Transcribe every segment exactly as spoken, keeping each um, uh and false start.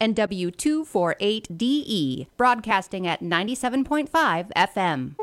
and W two forty-eight D E, broadcasting at ninety-seven point five F M.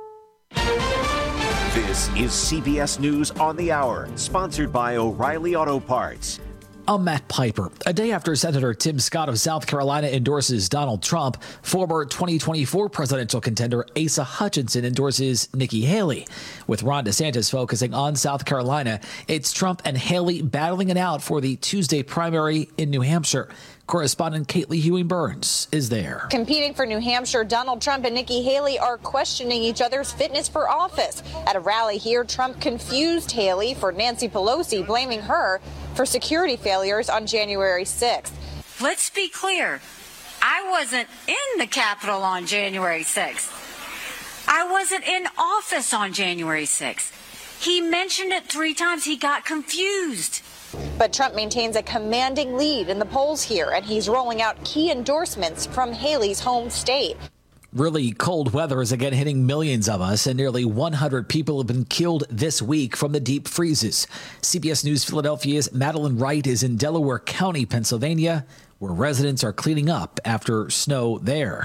This is C B S News on the Hour, sponsored by O'Reilly Auto Parts. I'm Matt Piper. A day after Senator Tim Scott of South Carolina endorses Donald Trump, former twenty twenty-four presidential contender Asa Hutchinson endorses Nikki Haley. With Ron DeSantis focusing on South Carolina, it's Trump and Haley battling it out for the Tuesday primary in New Hampshire. Correspondent Caitlin Hewing-Burns is there. Competing for New Hampshire, Donald Trump and Nikki Haley are questioning each other's fitness for office. At a rally here, Trump confused Haley for Nancy Pelosi, blaming her for security failures on January sixth. Let's be clear. I wasn't in the Capitol on January sixth. I wasn't in office on January sixth. He mentioned it three times. He got confused. But Trump maintains a commanding lead in the polls here, and he's rolling out key endorsements from Haley's home state. Really cold weather is again hitting millions of us, and nearly one hundred people have been killed this week from the deep freezes. C B S News Philadelphia's Madeline Wright is in Delaware County, Pennsylvania, where residents are cleaning up after snow there.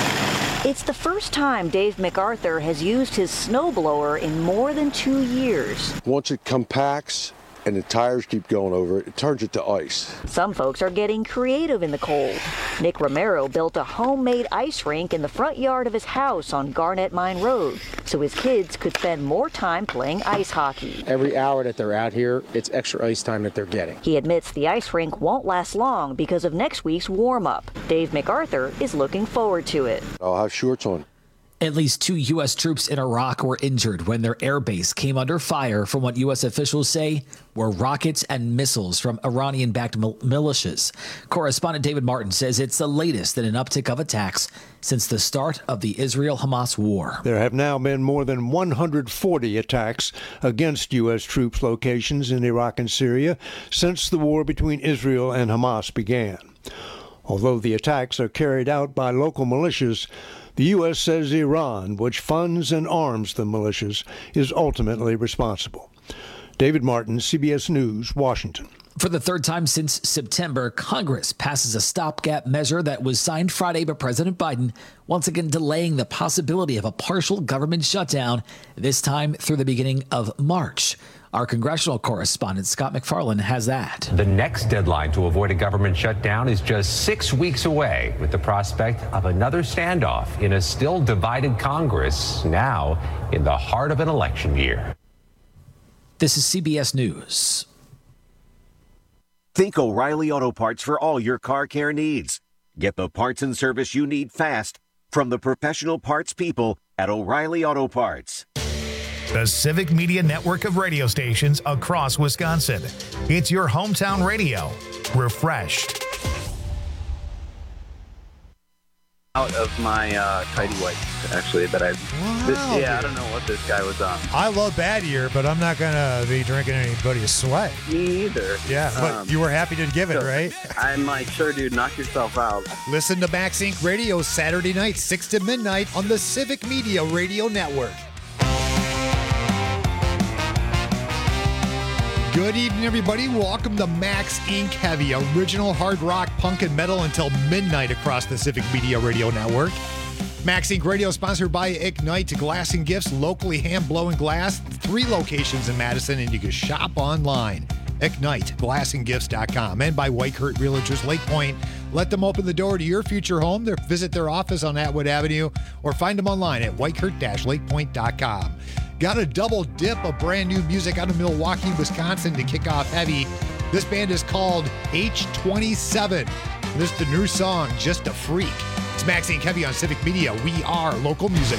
It's the first time Dave MacArthur has used his snowblower in more than two years. Once it compacts and the tires keep going over it, it turns it to ice. Some folks are getting creative in the cold. Nick Romero built a homemade ice rink in the front yard of his house on Garnet Mine Road so his kids could spend more time playing ice hockey. Every hour that they're out here, it's extra ice time that they're getting. He admits the ice rink won't last long because of next week's warm-up. Dave MacArthur is looking forward to it. I'll have shorts on. At least two U S troops in Iraq were injured when their air base came under fire from what U S officials say were rockets and missiles from Iranian-backed mil- militias. Correspondent David Martin says it's the latest in an uptick of attacks since the start of the Israel-Hamas war. There have now been more than one hundred forty attacks against U S troops locations in Iraq and Syria since the war between Israel and Hamas began. Although the attacks are carried out by local militias, the U S says Iran, which funds and arms the militias, is ultimately responsible. David Martin, C B S News, Washington. For the third time since September, Congress passes a stopgap measure that was signed Friday by President Biden, once again delaying the possibility of a partial government shutdown, this time through the beginning of March. Our congressional correspondent, Scott McFarland, has that. The next deadline to avoid a government shutdown is just six weeks away, with the prospect of another standoff in a still divided Congress, now in the heart of an election year. This is C B S News. Think O'Reilly Auto Parts for all your car care needs. Get the parts and service you need fast from the professional parts people at O'Reilly Auto Parts. The Civic Media network of radio stations across Wisconsin. It's your hometown radio. Refreshed. Out of my uh, tidy whites, actually, that I. Wow, this, yeah, dude. I don't know what this guy was on. I love bad year, but I'm not gonna be drinking anybody's sweat. Me either. Yeah, but Um, you were happy to give it, so right? I'm like, sure, dude, knock yourself out. Listen to Max Inc Radio Saturday night, six to midnight on the Civic Media Radio Network. Good evening, everybody. Welcome to Max Incorporated. Heavy, original hard rock, punk, and metal until midnight across the Civic Media Radio Network. Max Incorporated Radio sponsored by Ignite Glass and Gifts, locally hand-blowing glass. Three locations in Madison, and you can shop online. Ignite Glass and Gifts dot com. And by White Kurt Realtors Lake Point. Let them open the door to your future home. They're, visit their office on Atwood Avenue or find them online at white kurt dash lake point dot com. Got a double dip of brand new music out of Milwaukee, Wisconsin to kick off heavy. This band is called H twenty-seven. This is the new song, Just a Freak. It's Max Incorporated. Heavy on Civic Media. We are local music.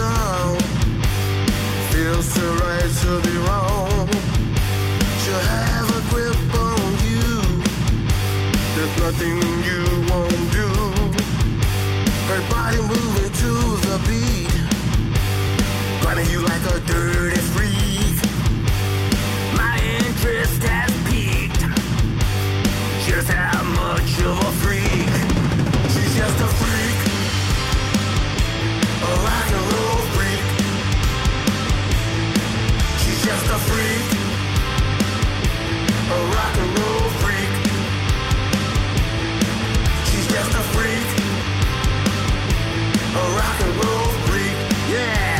sound. Feels so right to be wrong. She'll have a grip on you. There's nothing you won't do. Her body moving to the beat, grinding you like a dirty freak. My interest has peaked. Just how much of a freak. She's just a freak, a rock and roll freak. She's just a freak, a rock and roll freak. She's just a freak, a rock and roll freak. Yeah.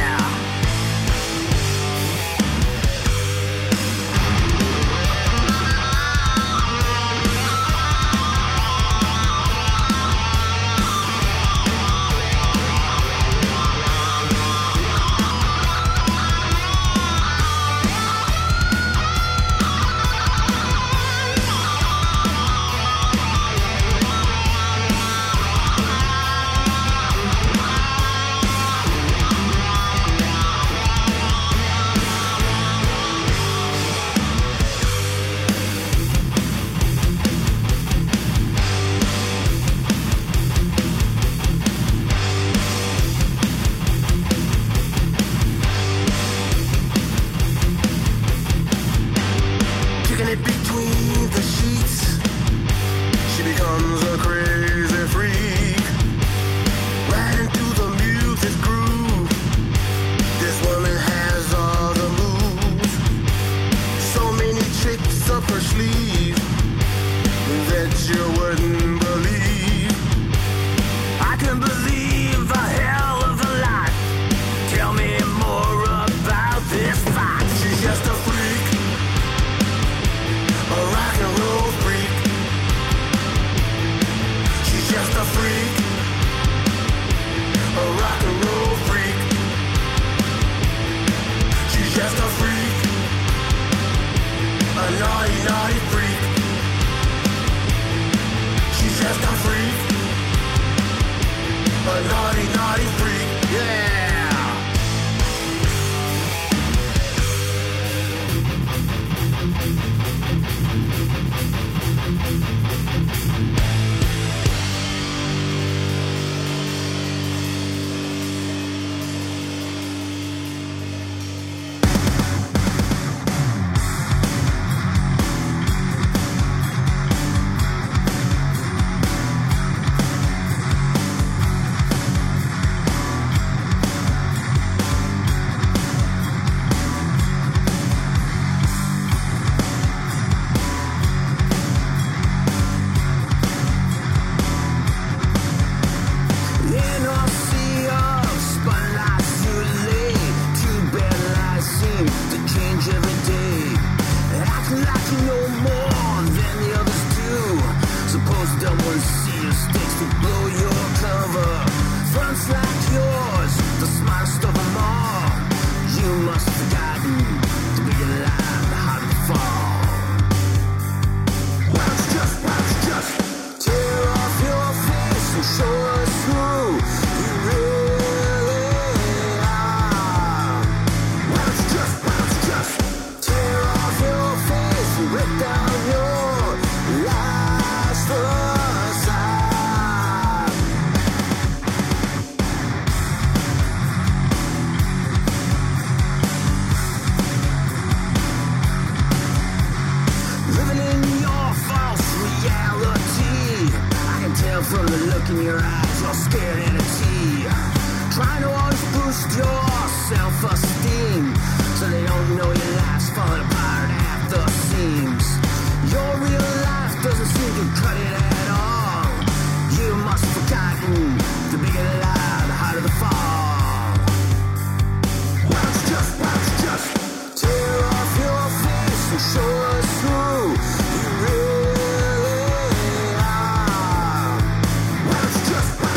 Just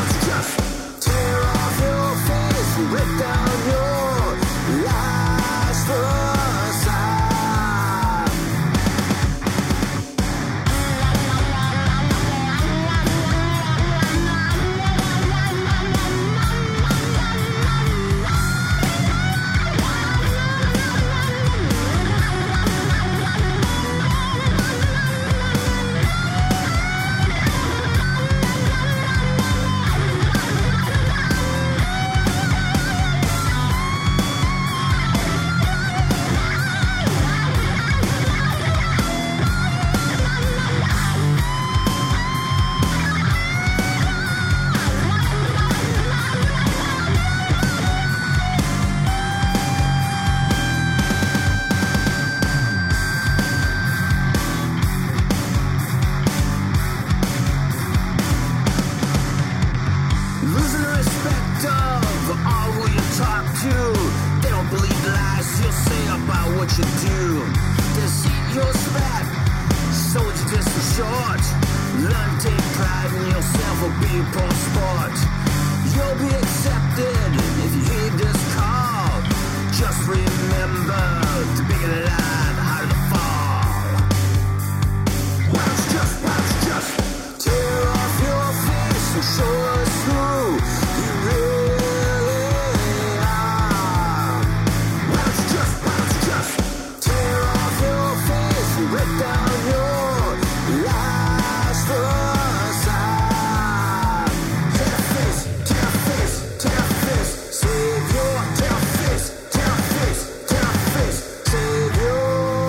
about what you do. Deceit your spec, sold you just for short. Learn to take pride in yourself or be a poor sport. You'll be accepted if you heed this call. Just remember to be alive, how to fall. Why don't you just, why don't you just tear off your face and show us who you really are. Why don't you just, why don't you just tear off your face and rip down your lies for us. Tear face, tear face, tear face, save your tear face, tear face, tear face, save your.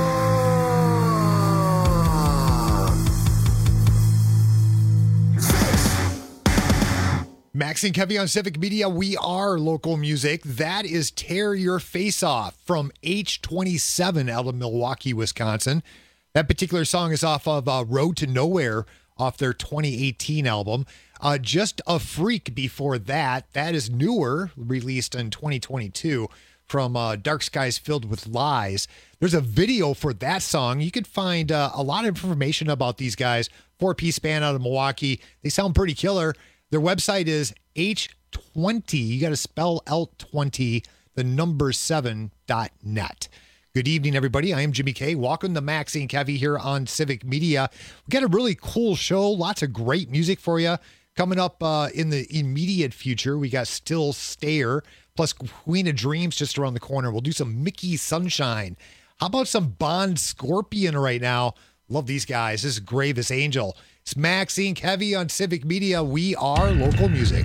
Max and Kevy on Civic Media. We are local music. That is Tear Your Face Off from H twenty-seven out of Milwaukee, Wisconsin. That particular song is off of uh, Road to Nowhere off their twenty eighteen album. Uh, Just a Freak before that. That is newer, released in twenty twenty-two from uh, Dark Skies Filled with Lies. There's a video for that song. You could find uh, a lot of information about these guys. Four-piece band out of Milwaukee. They sound pretty killer. Their website is H twenty. You got to spell L twenty, the number seven dot net. Good evening, everybody. I am Jimmy K. Welcome to Maxie and Kevy here on Civic Media. We got a really cool show. Lots of great music for you. Coming up uh, in the immediate future, we got Still Stayer, plus Queen of Dreams just around the corner. We'll do some Mickey Sunshine. How about some Bond Scorpion right now? Love these guys. This is Gravest Angel. It's Maxie and Kevy on Civic Media. We are local music.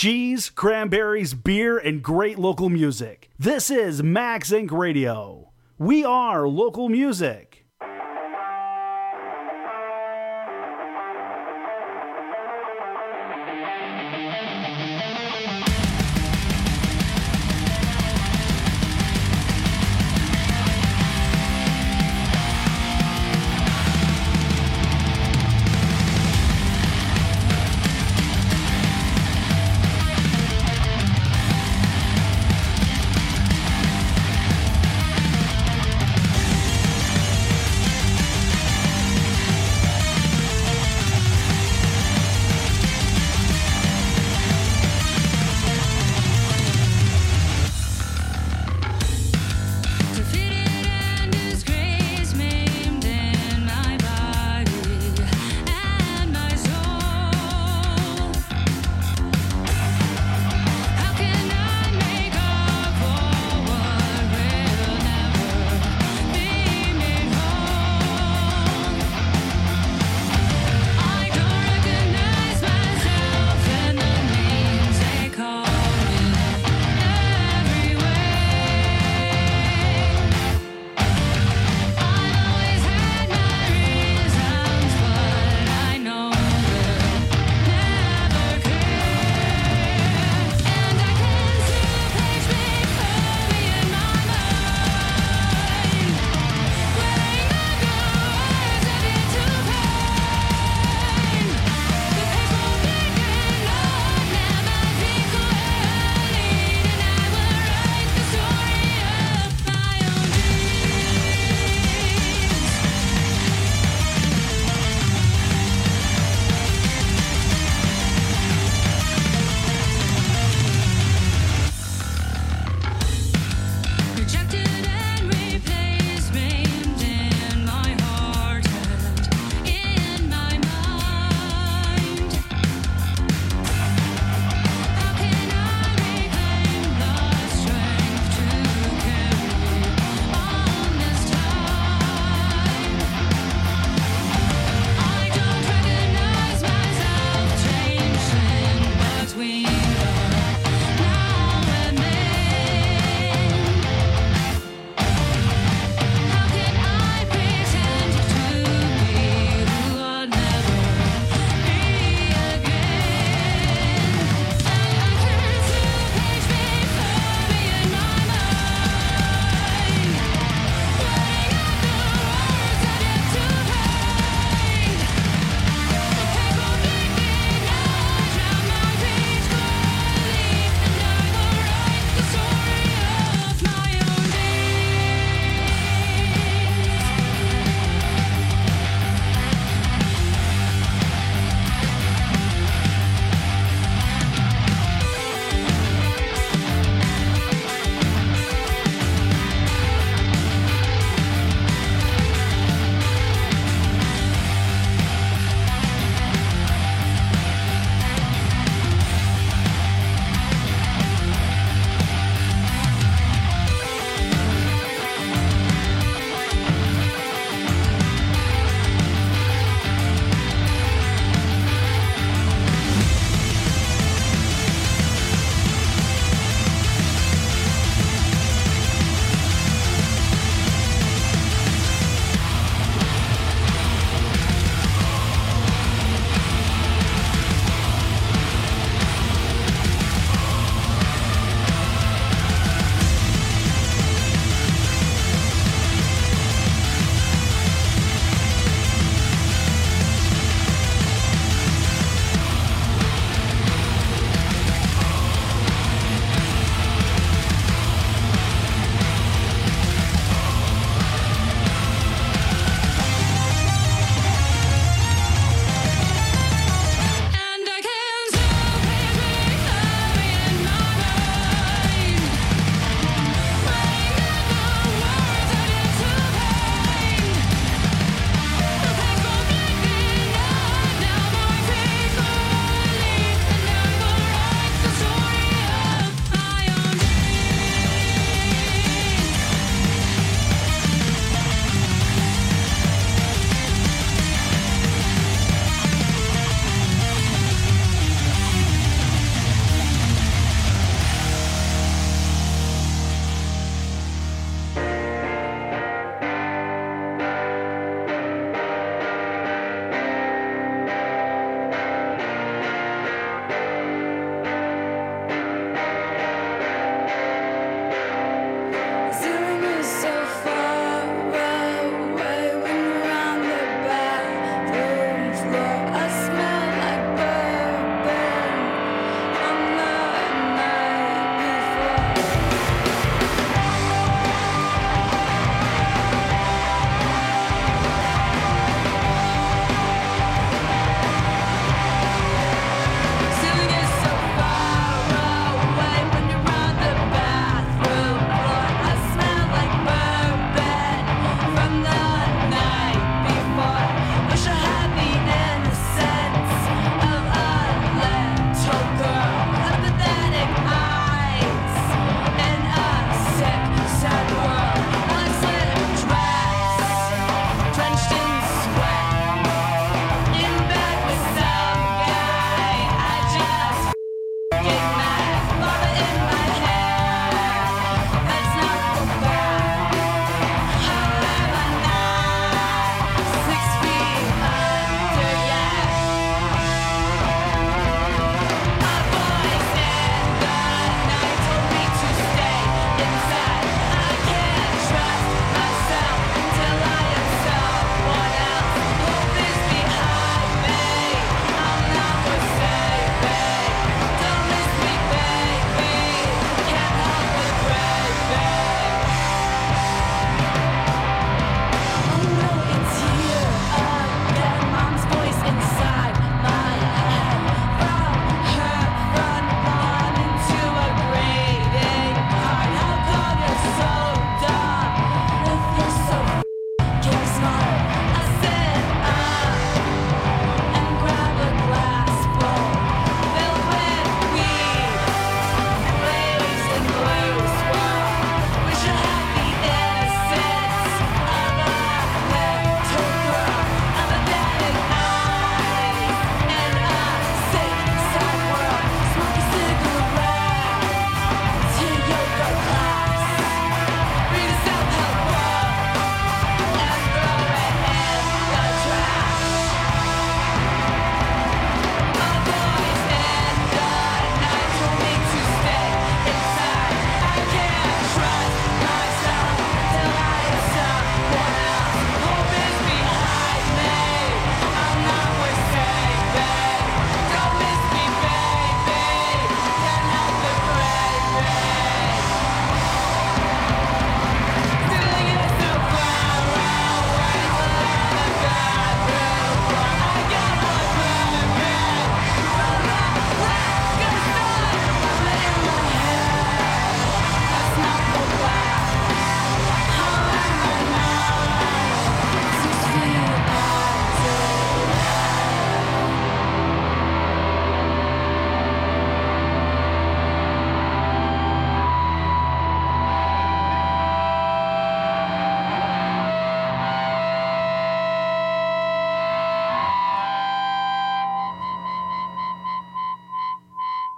cheese, cranberries, beer, and great local music. This is Max Incorporated. Radio. We are local music.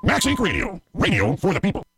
Max Inc Radio. Radio for the people.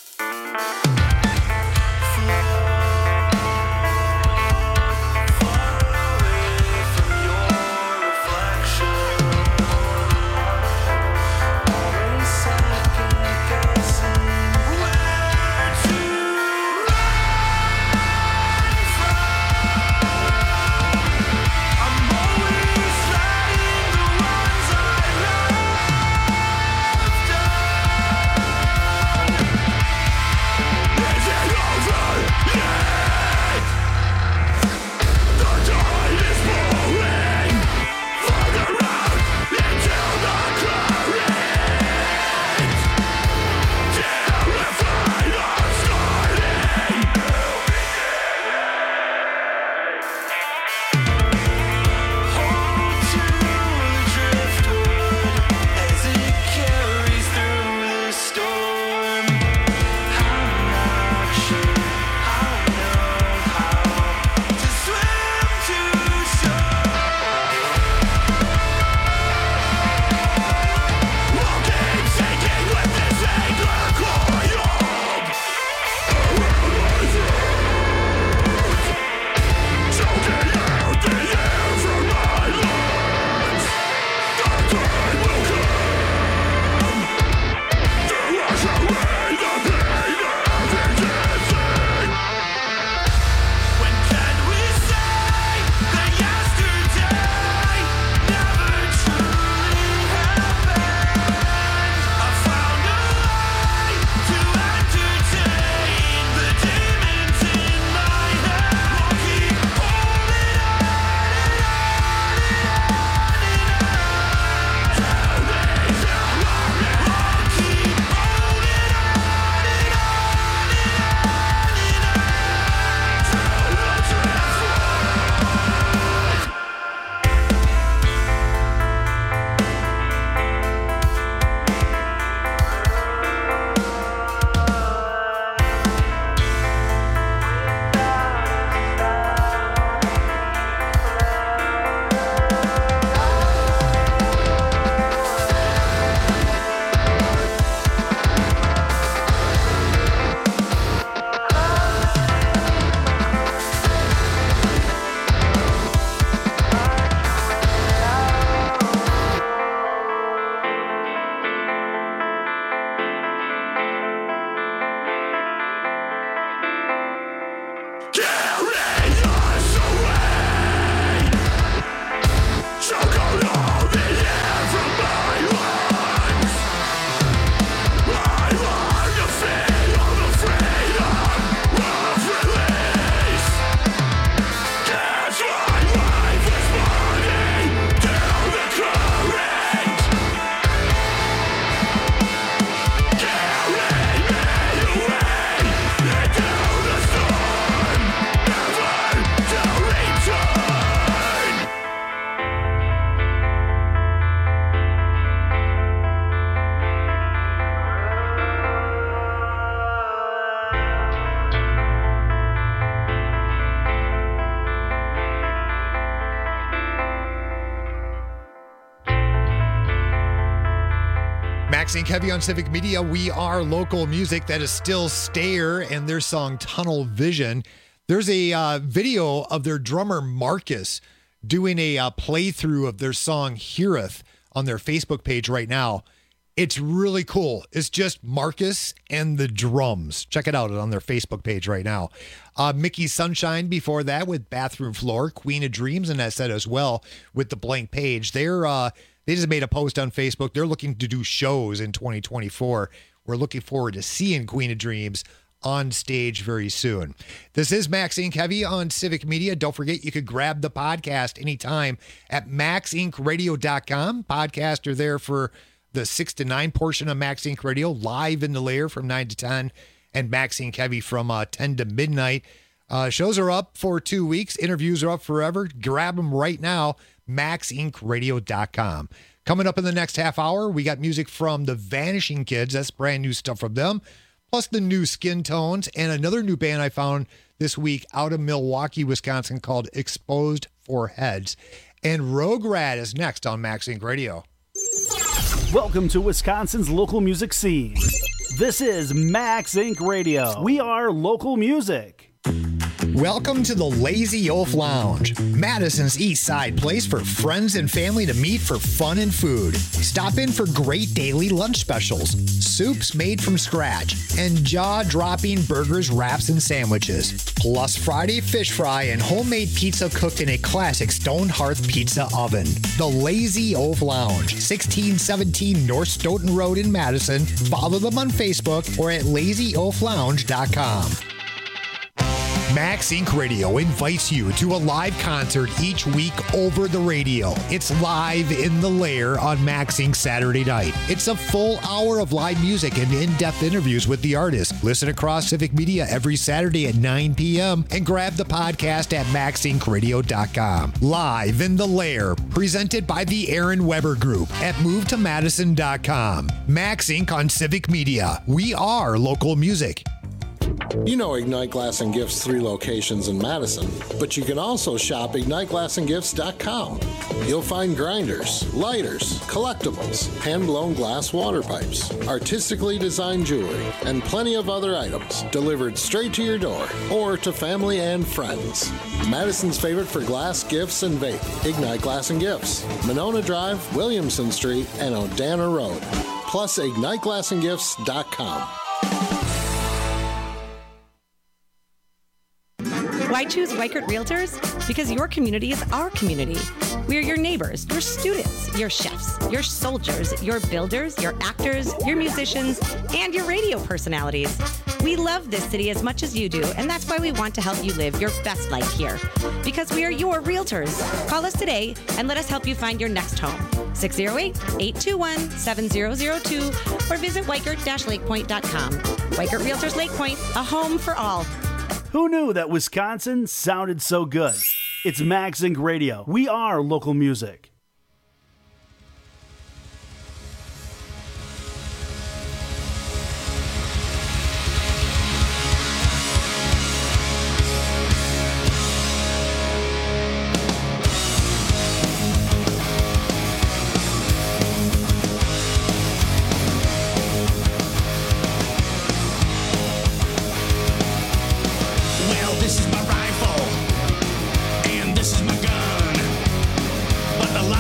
Max Inc Heavy on Civic Media. We are local music. That is still Stayer and their song Tunnel Vision. There's a uh, video of their drummer Marcus doing a uh, playthrough of their song Heareth on their Facebook page right now. It's really cool. It's just Marcus and the drums. Check it out on their Facebook page right now. Uh, Mickey Sunshine before that with Bathroom Floor, Queen of Dreams, and that said as well with the Blank Page. They're uh, they just made a post on Facebook. They're looking to do shows in twenty twenty-four. We're looking forward to seeing Queen of Dreams on stage very soon. This is Max Inc Heavy on Civic Media. Don't forget, you could grab the podcast anytime at max inc radio dot com. Podcasts are there for the six to nine portion of Max Inc Radio, live in the lair from nine to ten, and Max Inc Heavy from uh, ten to midnight. Uh, shows are up for two weeks. Interviews are up forever. Grab them right now, max inc radio dot com. Coming up in the next half hour, we got music from the Vanishing Kids. That's brand new stuff from them. Plus the new Skin Tones and another new band I found this week out of Milwaukee, Wisconsin called Exposed for Heads. And Rogue Rat is next on Max Inc Radio. Welcome to Wisconsin's local music scene. This is Max Incorporated. Radio. We are local music. Welcome to the Lazy Oaf Lounge, Madison's East Side place for friends and family to meet for fun and food. Stop in for great daily lunch specials, soups made from scratch, and jaw-dropping burgers, wraps, and sandwiches. Plus Friday fish fry and homemade pizza cooked in a classic stone hearth pizza oven. The Lazy Oaf Lounge, sixteen seventeen North Stoughton Road in Madison. Follow them on Facebook or at lazy oaf lounge dot com. Max Incorporated. Radio invites you to a live concert each week over the radio. It's Live in the Lair on Max Incorporated. Saturday night. It's a full hour of live music and in-depth interviews with the artist. Listen across Civic Media every Saturday at nine p.m. and grab the podcast at max inc radio dot com. Live in the Lair, presented by the Aaron Weber Group at move to madison dot com. Max Incorporated on Civic Media. We are local music. You know Ignite Glass and Gifts' three locations in Madison, but you can also shop ignite glass and gifts dot com. You'll find grinders, lighters, collectibles, hand-blown glass water pipes, artistically designed jewelry, and plenty of other items delivered straight to your door or to family and friends. Madison's favorite for glass, gifts, and vape, Ignite Glass and Gifts, Monona Drive, Williamson Street, and Odana Road. Plus ignite glass and gifts dot com. Why choose Weichert Realtors? Because your community is our community. We are your neighbors, your students, your chefs, your soldiers, your builders, your actors, your musicians, and your radio personalities. We love this city as much as you do, and that's why we want to help you live your best life here. Because we are your realtors. Call us today and let us help you find your next home. six oh eight, eight two one, seven oh oh two or visit weichert dash lake point dot com. Weichert Realtors Lake Point, a home for all. Who knew that Wisconsin sounded so good? It's Max Incorporated. Radio. We are local music. This is my rifle, and this is my gun. But the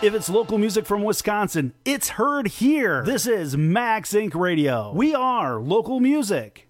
If it's local music from Wisconsin, it's heard here. This is Max Inc Radio. We are local music.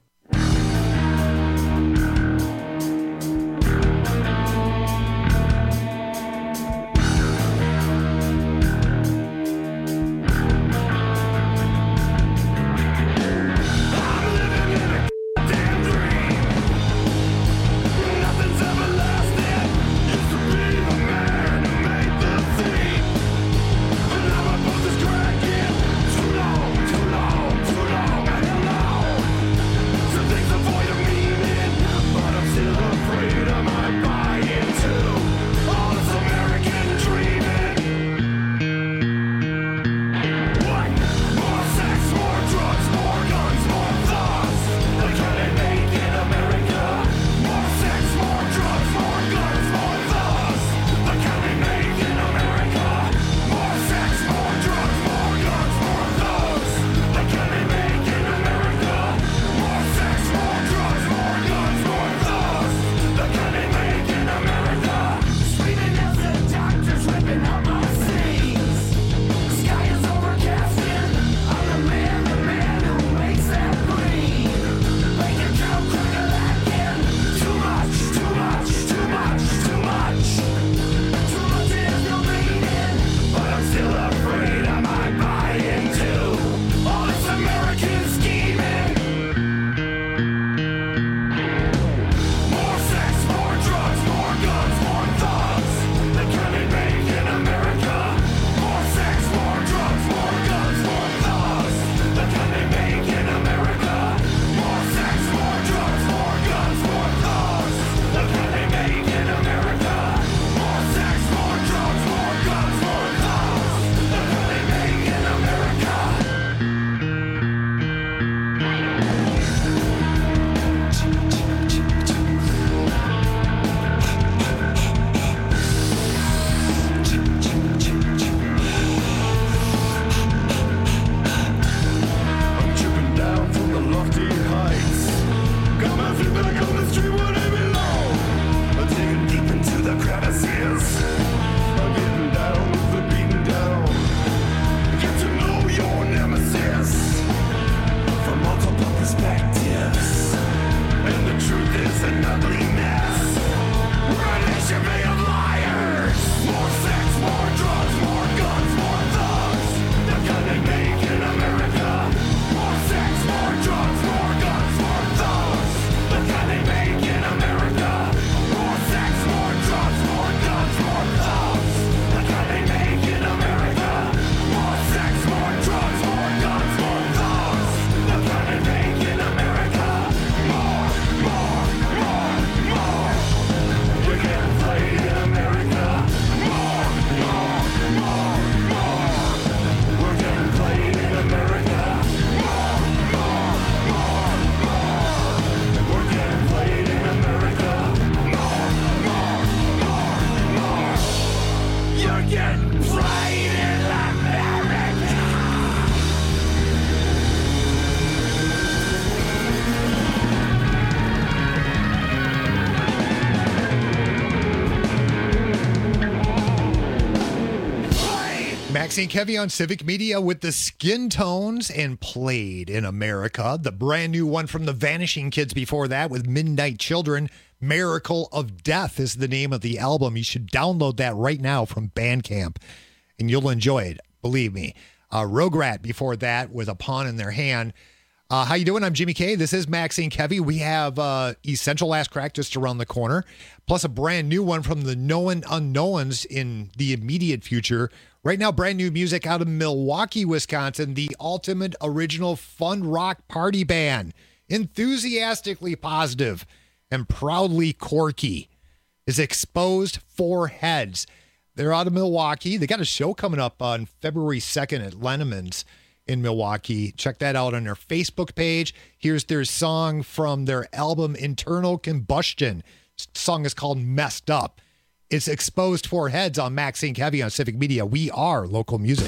Maxine Kevy on Civic Media with the Skin Tones and Played in America. The brand new one from the Vanishing Kids before that with Midnight Children. Miracle of Death is the name of the album. You should download that right now from Bandcamp and you'll enjoy it. Believe me. Uh, Rograt before that with A Pawn in Their Hand. Uh, how you doing? I'm Jimmy K. This is Maxine Kevy. We have uh, Essential Last Crack just around the corner, plus a brand new one from the Known Unknowns in the immediate future. Right now, brand new music out of Milwaukee, Wisconsin, the ultimate original fun rock party band. Enthusiastically positive and proudly quirky is Exposed Four Heads. They're out of Milwaukee. They got a show coming up on February second at Lennemann's in Milwaukee. Check that out on their Facebook page. Here's their song from their album Internal Combustion. The song is called Messed Up. It's Exposed Four Heads on Maxine Kevy on Civic Media. We are local music.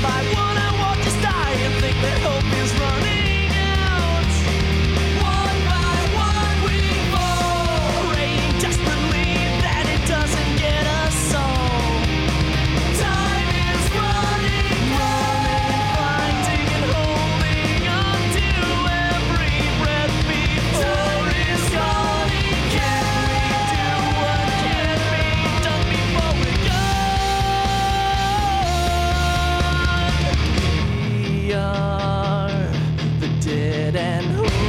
by one, I won't just die and think that hope is running out. One by one we fall, praying desperately that it doesn't get us all. Time is running, running, finding and holding on to every breath before it's gone. Can we do what can be done before we're gone? We are the dead and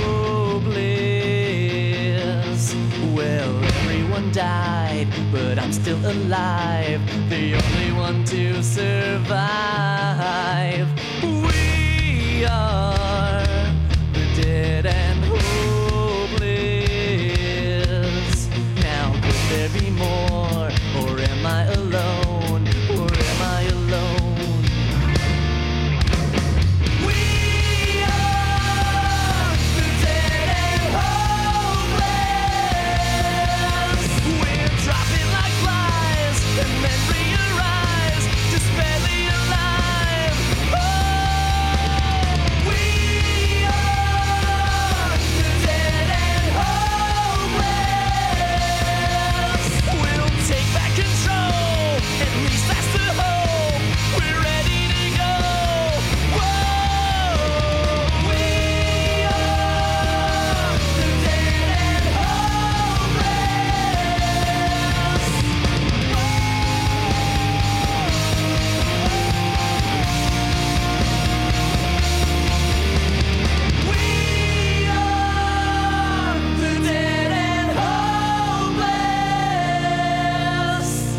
hopeless. Well, everyone died, but I'm still alive, the only one to survive. We are the dead and hopeless. Now, could there be more, or am I alone, or am I alone? We are the dead and hopeless. We're dropping like flies and then rearise, just barely alive. Oh, we are the dead and hopeless. We'll take back control, at least that's the hope. We're ready to go. Whoa, we are the dead and We are the dead and hopeless.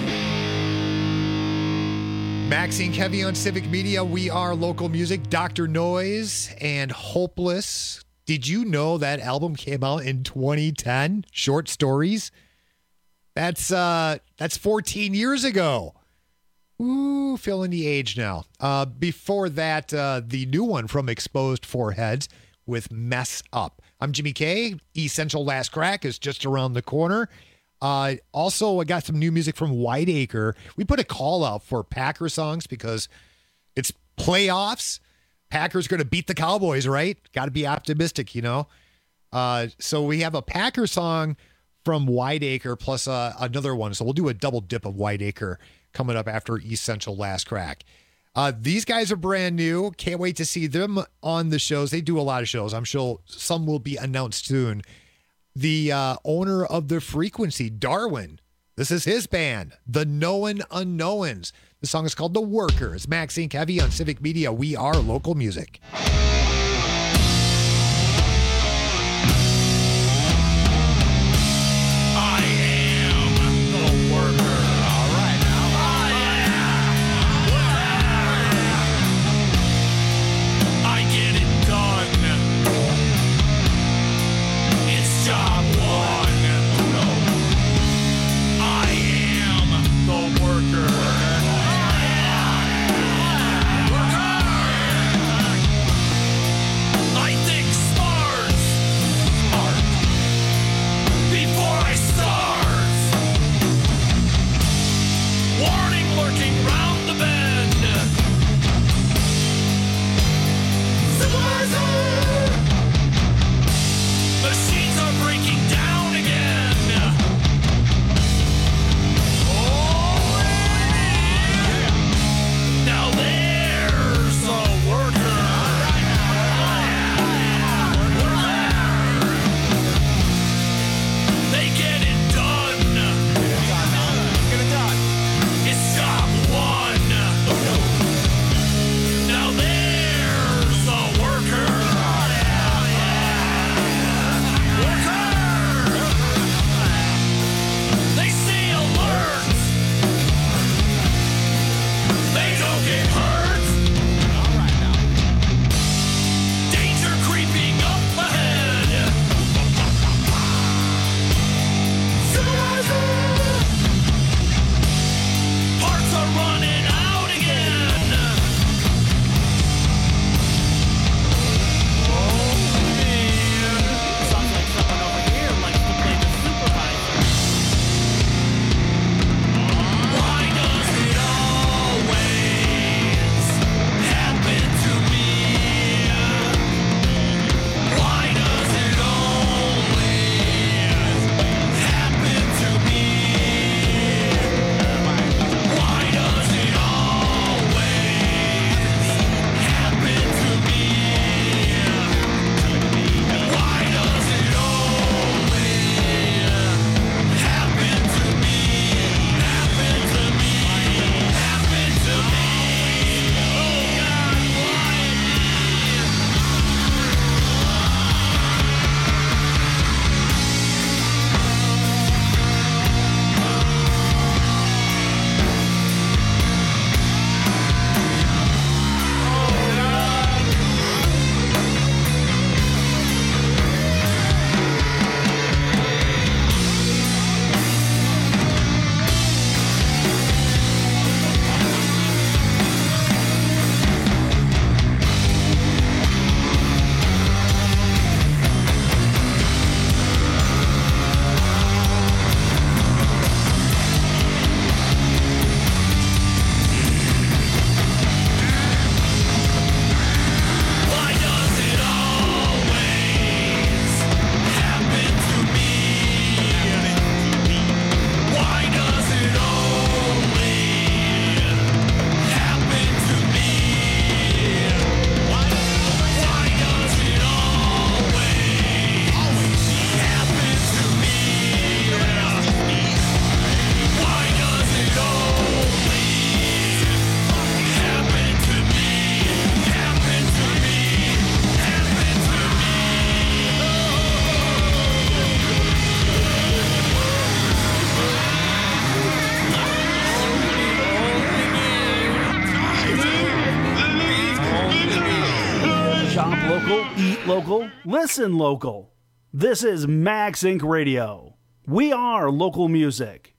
Maxine Kevy on Civic Media. We are local music. Doctor Noise and Hopeless. Did you know that album came out in twenty ten? Short Stories. That's uh that's fourteen years ago. Ooh, feeling the age now. Uh, before that, uh, the new one from Exposed Foreheads with Mess Up. I'm Jimmy K. Essential Last Crack is just around the corner. Uh, also, I got some new music from Whiteacre. We put a call out for Packer songs because it's playoffs. Packers going to beat the Cowboys, right? Got to be optimistic, you know? Uh, so we have a Packer song from Whiteacre plus uh, another one. So we'll do a double dip of Whiteacre coming up after Essential Last Crack. Uh, these guys are brand new. Can't wait to see them on the shows. They do a lot of shows. I'm sure some will be announced soon. The uh, owner of The Frequency, Darwin. This is his band, The Known Unknowns. The song is called The Workers. Maxine Kevy on Civic Media. We are local music. I am the worker. All right now. I get it done. It's job one. I am the worker. local, eat local, listen local. This is Max Incorporated. Radio. We are local music.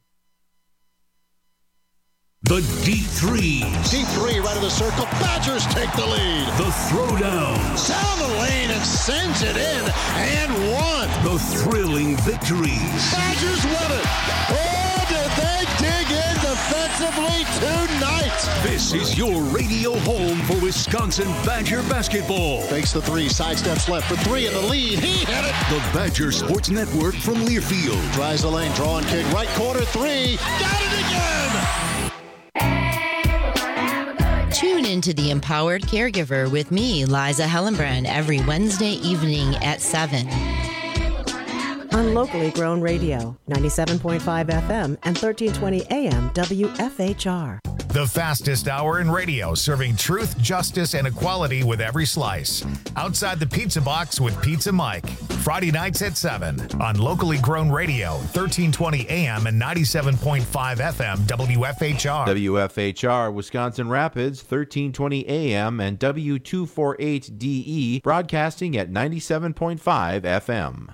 The deep threes. Deep three right of the circle. Badgers take the lead. The throwdowns. Down the lane and sends it in and one. The thrilling victories. Badgers win it. Oh, did they dig in defensively tonight? This is your radio home for Wisconsin Badger basketball. Fakes the three, sidesteps left for three in the lead. He hit it. The Badger Sports Network from Learfield. Tries the lane, draw and kick, right corner three. Got it again. Tune into The Empowered Caregiver with me, Liza Hellenbrand, every Wednesday evening at seven. On locally grown radio, ninety-seven point five F M and thirteen twenty A M W F H R. The fastest hour in radio, serving truth, justice, and equality with every slice. Outside the Pizza Box with Pizza Mike. Friday nights at seven on locally grown radio, thirteen twenty A M and ninety-seven point five F M W F H R. W F H R Wisconsin Rapids, thirteen twenty A M and W two forty-eight D E, broadcasting at ninety-seven point five F M.